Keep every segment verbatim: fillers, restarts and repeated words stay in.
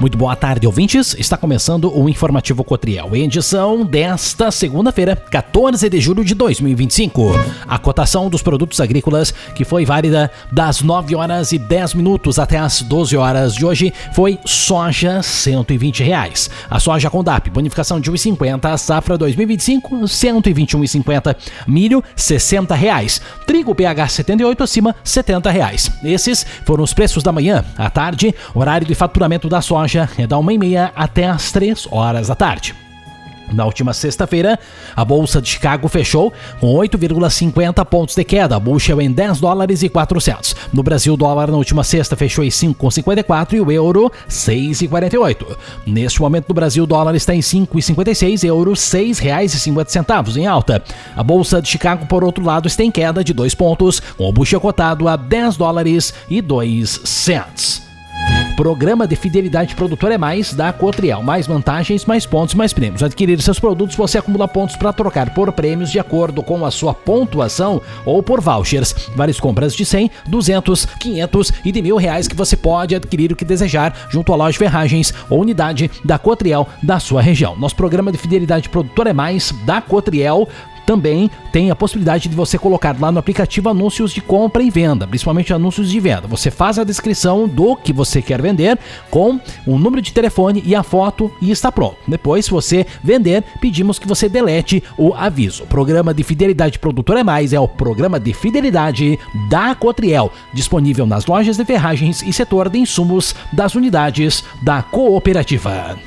Muito boa tarde, ouvintes. Está começando o Informativo Cotriel, edição desta segunda-feira, quatorze de julho de dois mil e vinte e cinco. A cotação dos produtos agrícolas, que foi válida das nove horas e dez minutos até as doze horas de hoje, foi soja cento e vinte reais. A soja com D A P, bonificação de um real e cinquenta, a safra dois mil e vinte e cinco, cento e vinte e um reais e cinquenta. Milho, sessenta reais. Trigo P H setenta e oito acima, setenta reais. Esses foram os preços da manhã. À tarde, horário de faturamento da soja é da uma e meia até as três horas da tarde. Na última sexta-feira, a Bolsa de Chicago fechou com oito vírgula cinquenta pontos de queda, a bushel em dez dólares e quatrocentos. No Brasil, o dólar na última sexta fechou em cinco vírgula cinquenta e quatro e o euro seis vírgula quarenta e oito. Neste momento, no Brasil, o dólar está em cinco vírgula cinquenta e seis, euro seis reais e cinquenta centavos em alta. A Bolsa de Chicago, por outro lado, está em queda de dois pontos, com o bushel cotado a dez dólares e dois centavos. Programa de Fidelidade Produtor é Mais da Cotriel. Mais vantagens, mais pontos, mais prêmios. Adquirir seus produtos, você acumula pontos para trocar por prêmios de acordo com a sua pontuação ou por vouchers. Várias compras de cem, duzentos, quinhentos e de mil reais que você pode adquirir o que desejar junto à loja Ferragens ou unidade da Cotriel da sua região. Nosso Programa de Fidelidade Produtor é Mais da Cotriel também tem a possibilidade de você colocar lá no aplicativo anúncios de compra e venda, principalmente anúncios de venda. Você faz a descrição do que você quer vender com o número de telefone e a foto e está pronto. Depois, se você vender, pedimos que você delete o aviso. O Programa de Fidelidade Produtor é Mais é o programa de fidelidade da Cotriel, disponível nas lojas de ferragens e setor de insumos das unidades da cooperativa.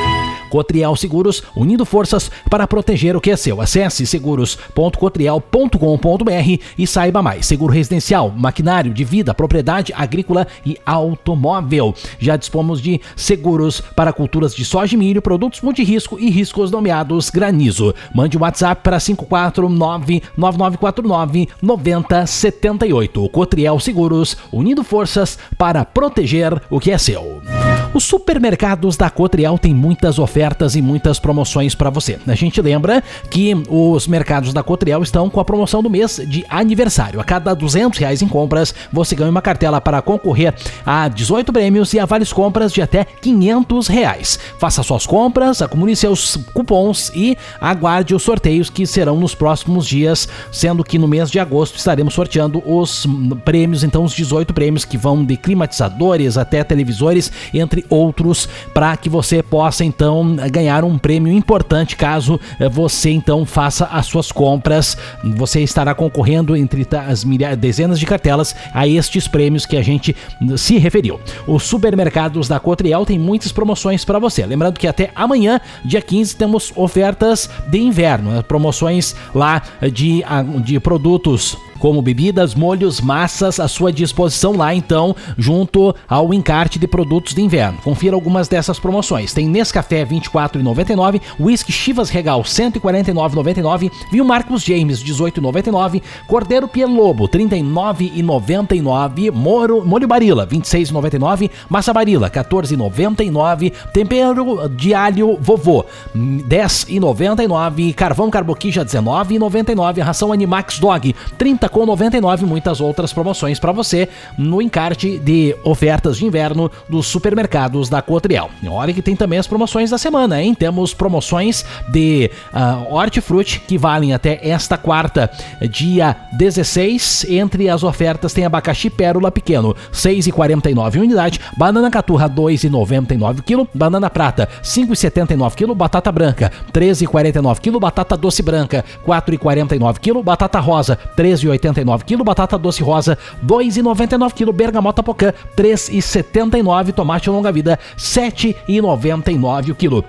Cotriel Seguros, unindo forças para proteger o que é seu. Acesse seguros ponto cotriel ponto com ponto br e saiba mais. Seguro residencial, maquinário de vida, propriedade agrícola e automóvel. Já dispomos de seguros para culturas de soja e milho, produtos multirrisco e riscos nomeados granizo. Mande um WhatsApp para cinco quatro nove, nove nove quatro nove, nove zero sete oito. Cotriel Seguros, unindo forças para proteger o que é seu. Os supermercados da Cotriel têm muitas ofertas e muitas promoções para você. A gente lembra que os mercados da Cotriel estão com a promoção do mês de aniversário. A cada duzentos reais em compras, você ganha uma cartela para concorrer a dezoito prêmios e a várias compras de até quinhentos reais. Faça suas compras, acumule seus cupons e aguarde os sorteios que serão nos próximos dias, sendo que no mês de agosto estaremos sorteando os prêmios, então os dezoito prêmios que vão de climatizadores até televisores, entre outros, para que você possa então ganhar um prêmio importante caso você então faça as suas compras. Você estará concorrendo entre as milhares, dezenas de cartelas a estes prêmios que a gente se referiu. Os supermercados da Cotriel têm muitas promoções para você. Lembrando que até amanhã, dia quinze, temos ofertas de inverno, promoções lá de, de produtos como bebidas, molhos, massas à sua disposição lá, então, junto ao encarte de produtos de inverno. Confira algumas dessas promoções. Tem Nescafé vinte e quatro reais e noventa e nove centavos, Whisky Chivas Regal cento e quarenta e nove reais e noventa e nove centavos, Vinho Marcos James dezoito reais e noventa e nove centavos, Cordeiro Pielobo trinta e nove reais e noventa e nove centavos, Moro, Molho Barilla vinte e seis reais e noventa e nove centavos, Massa Barilla quatorze reais e noventa e nove centavos, Tempero de Alho Vovô dez reais e noventa e nove centavos, Carvão Carboquija dezenove reais e noventa e nove centavos, Ração Animax Dog trinta com noventa e nove, muitas outras promoções para você no encarte de ofertas de inverno dos supermercados da Cotriel. Olha que tem também as promoções da semana, hein? Temos promoções de uh, hortifruti que valem até esta quarta, dia dezesseis. Entre as ofertas tem abacaxi pérola pequeno, seis reais e quarenta e nove unidade, banana caturra dois reais e noventa e nove quilo, banana prata cinco reais e setenta e nove quilo, batata branca treze reais e quarenta e nove quilo, batata doce branca quatro reais e quarenta e nove quilo, batata rosa treze reais e oitenta e nove quilo, batata doce rosa dois reais e noventa e nove quilo, bergamota pocã três reais e setenta e nove, tomate longa vida sete reais e noventa e nove o quilo.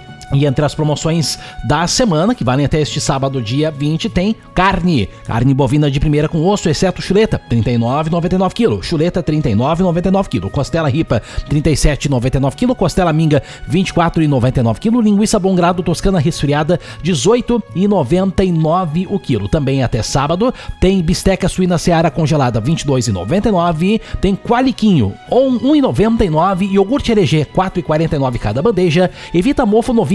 E entre as promoções da semana, que valem até este sábado, dia vinte, tem carne. Carne bovina de primeira com osso, exceto chuleta, trinta e nove reais e noventa e nove quilo. Chuleta, trinta e nove reais e noventa e nove quilo. Costela ripa, trinta e sete reais e noventa e nove quilo. Costela minga, vinte e quatro reais e noventa e nove quilo. Linguiça bom grado toscana resfriada, dezoito reais e noventa e nove o quilo. Também até sábado tem bisteca suína seara congelada, vinte e dois reais e noventa e nove. Tem qualiquinho, um real e noventa e nove. Iogurte Herégé, quatro reais e quarenta e nove cada bandeja. Evita mofo novíssimo,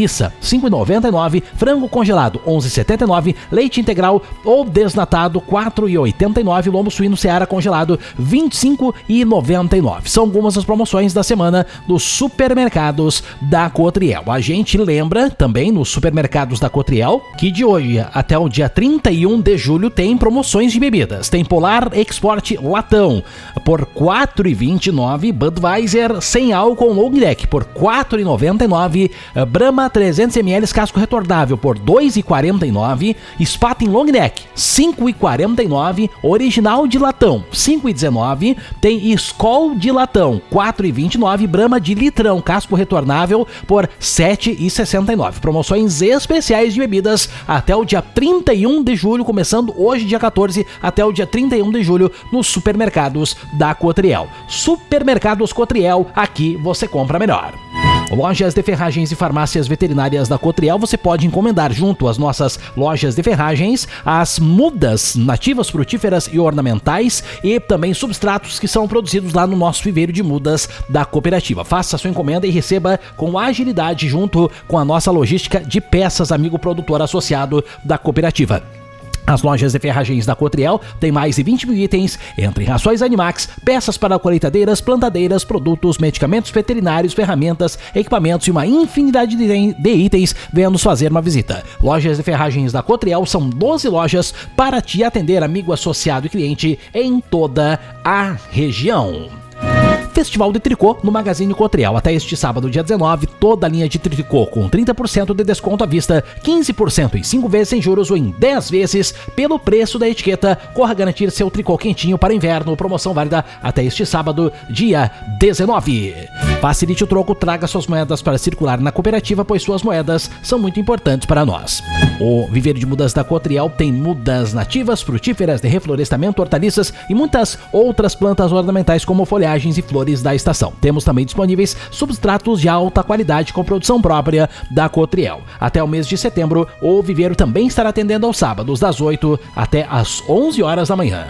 linguiça cinco reais e noventa e nove centavos, frango congelado onze reais e setenta e nove centavos, leite integral ou desnatado quatro reais e oitenta e nove centavos, lombo suíno Seara congelado vinte e cinco reais e noventa e nove centavos. São algumas das promoções da semana dos supermercados da Cotriel. A gente lembra também nos supermercados da Cotriel que de hoje até o dia trinta e um de julho tem promoções de bebidas. Tem Polar Export Latão por quatro reais e vinte e nove centavos, Budweiser sem álcool Long Neck por quatro reais e noventa e nove centavos, Brahma trezentos mililitros casco retornável por dois reais e quarenta e nove centavos, Spaten Long Neck cinco reais e quarenta e nove centavos, Original de latão cinco reais e dezenove centavos, tem Skol de latão quatro reais e vinte e nove centavos, Brahma de litrão casco retornável por sete reais e sessenta e nove centavos. Promoções especiais de bebidas até o dia trinta e um de julho, começando hoje dia quatorze até o dia trinta e um de julho nos supermercados da Cotriel. Supermercados Cotriel, aqui você compra melhor. Lojas de ferragens e farmácias veterinárias da Cotriel, você pode encomendar junto às nossas lojas de ferragens as mudas nativas, frutíferas e ornamentais e também substratos que são produzidos lá no nosso viveiro de mudas da cooperativa. Faça a sua encomenda e receba com agilidade junto com a nossa logística de peças, amigo produtor associado da cooperativa. As lojas de ferragens da Cotriel têm mais de vinte mil itens, entre rações Animax, peças para colheitadeiras, plantadeiras, produtos, medicamentos veterinários, ferramentas, equipamentos e uma infinidade de itens. Venha nos fazer uma visita. Lojas de ferragens da Cotriel são doze lojas para te atender, amigo, associado e cliente, em toda a região. Festival de Tricô no Magazine Cotriel. Até este sábado, dia dezenove, toda a linha de tricô com trinta por cento de desconto à vista, quinze por cento em cinco vezes sem juros ou em dez vezes pelo preço da etiqueta. Corra garantir seu tricô quentinho para inverno. Promoção válida até este sábado, dia dezenove. Facilite o troco, traga suas moedas para circular na cooperativa, pois suas moedas são muito importantes para nós. O Viveiro de Mudas da Cotriel tem mudas nativas, frutíferas, de reflorestamento, hortaliças e muitas outras plantas ornamentais como folhagens e flores da estação. Temos também disponíveis substratos de alta qualidade com produção própria da Cotriel. Até o mês de setembro, o viveiro também estará atendendo aos sábados das oito até às onze horas da manhã.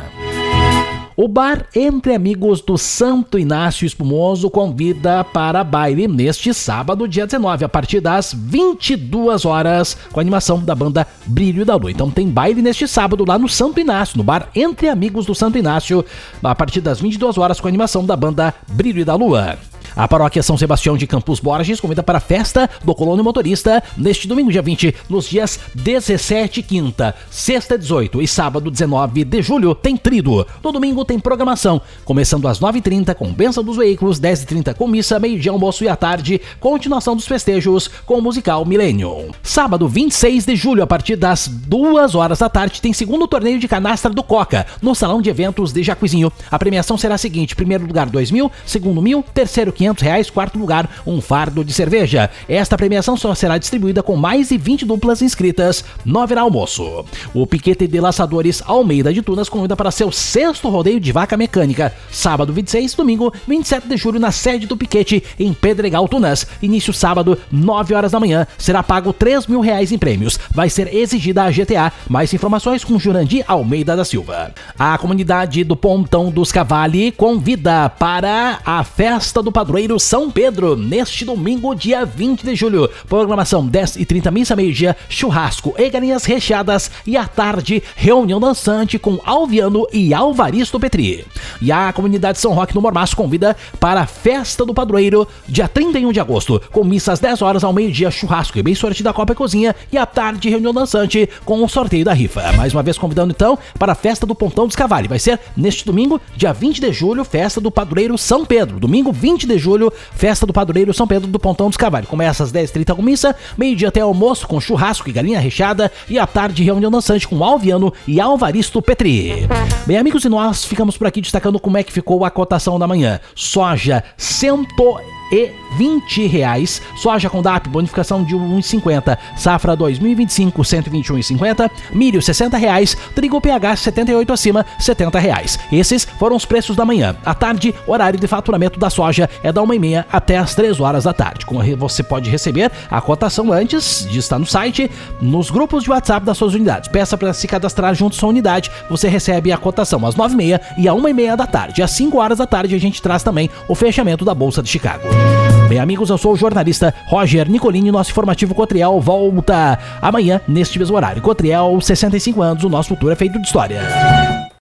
O Bar Entre Amigos do Santo Inácio Espumoso convida para baile neste sábado, dia dezenove, a partir das vinte e duas horas, com a animação da banda Brilho da Lua. Então tem baile neste sábado lá no Santo Inácio, no Bar Entre Amigos do Santo Inácio, a partir das vinte e duas horas, com a animação da banda Brilho da Lua. A paróquia São Sebastião de Campos Borges convida para a festa do Colono Motorista neste domingo, dia vinte, nos dias dezessete, quinta, sexta, dezoito e sábado, dezenove de julho, tem trido. No domingo tem programação, começando às nove e trinta com bênção dos veículos, dez e trinta com missa, meio-dia, almoço e à tarde, continuação dos festejos com o musical Millennium. Sábado, vinte e seis de julho, a partir das duas horas da tarde, tem segundo torneio de canastra do Coca, no Salão de Eventos de Jacuizinho. A premiação será a seguinte: primeiro lugar, dois mil, segundo mil, terceiro, quinhentos reais, quarto lugar, um fardo de cerveja. Esta premiação só será distribuída com mais de vinte duplas inscritas, no haverá almoço. O Piquete de Laçadores Almeida de Tunas convida para seu sexto rodeio de vaca mecânica, sábado vinte e seis, domingo vinte e sete de julho, na sede do Piquete, em Pedregal, Tunas. Início sábado, nove horas da manhã, será pago três mil reais em prêmios. Vai ser exigida a G T A. Mais informações com Jurandir Almeida da Silva. A comunidade do Pontão dos Cavali convida para a festa do padroeiro São Pedro, neste domingo, dia vinte de julho. Programação dez e trinta, missa, meio-dia, churrasco e galinhas recheadas, e à tarde, reunião dançante com Alviano e Alvaristo Petri. E a comunidade São Roque no Mormaço convida para a festa do padroeiro, dia trinta e um de agosto, com missa às dez horas, ao meio-dia, churrasco e bem sorte da Copa e Cozinha, e à tarde, reunião dançante com o sorteio da rifa. Mais uma vez convidando então para a festa do Pontão dos Cavali. Vai ser neste domingo, dia vinte de julho, festa do padroeiro São Pedro. Domingo vinte de julho, festa do padroeiro São Pedro do Pontão dos Cavali. Começa às dez e trinta com missa, meio-dia até almoço com churrasco e galinha recheada, e à tarde reunião dançante com Alviano e Alvaristo Petri. Bem, amigos, e nós ficamos por aqui destacando como é que ficou a cotação da manhã. Soja, cento e vinte reais, soja com D A P, bonificação de um real e cinquenta, safra dois mil e vinte e cinco, cento e vinte e um reais e cinquenta centavos, milho sessenta reais, trigo P H setenta e oito acima, setenta reais. Esses foram os preços da manhã. À tarde, horário de faturamento da soja é da uma e meia até as três horas da tarde. Você pode receber a cotação antes de estar no site, nos grupos de WhatsApp das suas unidades. Peça para se cadastrar junto à sua unidade, você recebe a cotação às nove e meia e à uma e meia da tarde. Às cinco horas da tarde a gente traz também o fechamento da Bolsa de Chicago. Bem, amigos, eu sou o jornalista Roger Nicolini. Nosso informativo Cotriel volta amanhã neste mesmo horário. Cotriel, sessenta e cinco anos, o nosso futuro é feito de história.